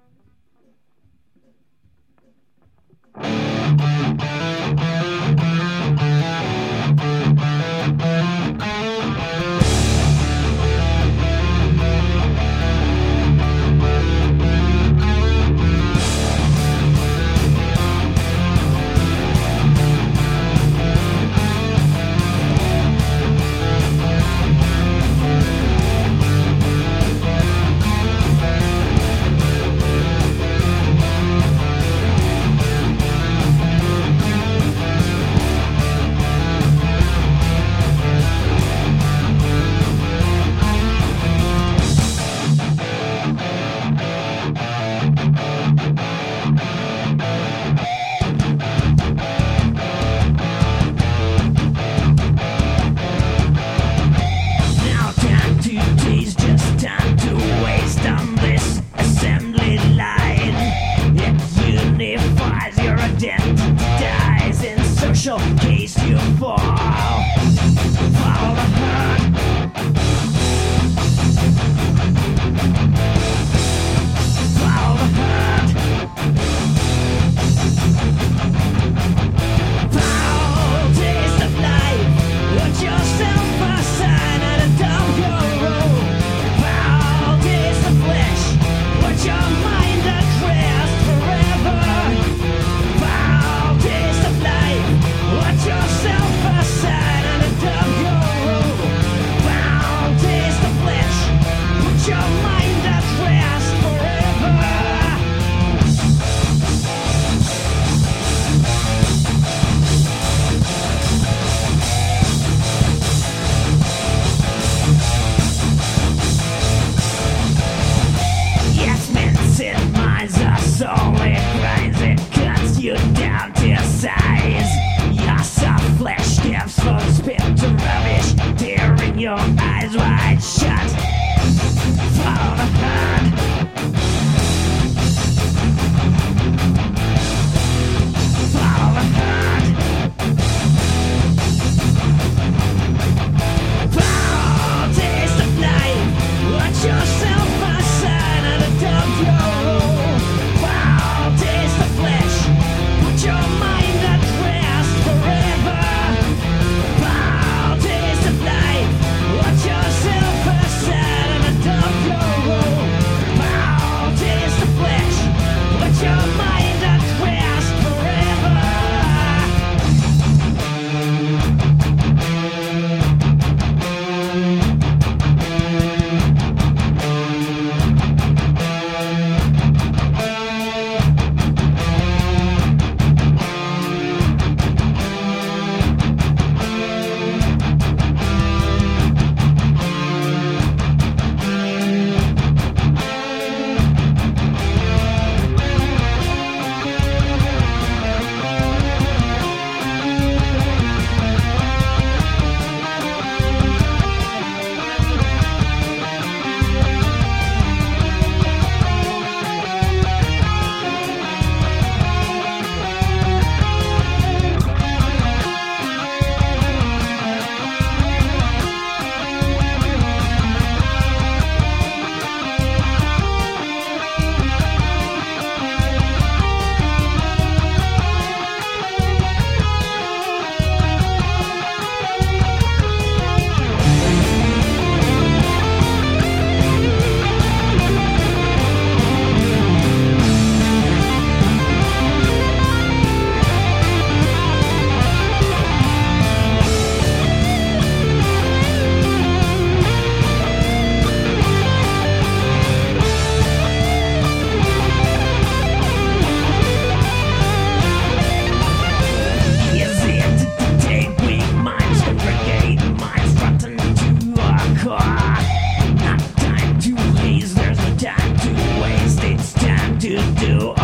Case you fall, follow the herd. Follow the herd. Foul taste of life. Watch yourself aside and a dumb your road. Foul taste of flesh. Watch your mind at rest forever. Foul taste of life. Watch yourself aside and a dumb your road. Foul taste of flesh. Put your mind at rest forever. Yes, men sit minds are solely grinds. It cuts you down to size. Your soft flesh gives full spit to rubbish, tearing your eyes wide shut. Follow the herd. Follow the herd. Foul taste of life. Watch yourself aside and a dump your road. Foul taste of flesh. Put your mind at rest forever. Foul taste of life. Watch yourself aside and a dump your road. Foul taste of flesh. Put your mind at rest forever. Not time to waste, there's no time to waste. It's time to do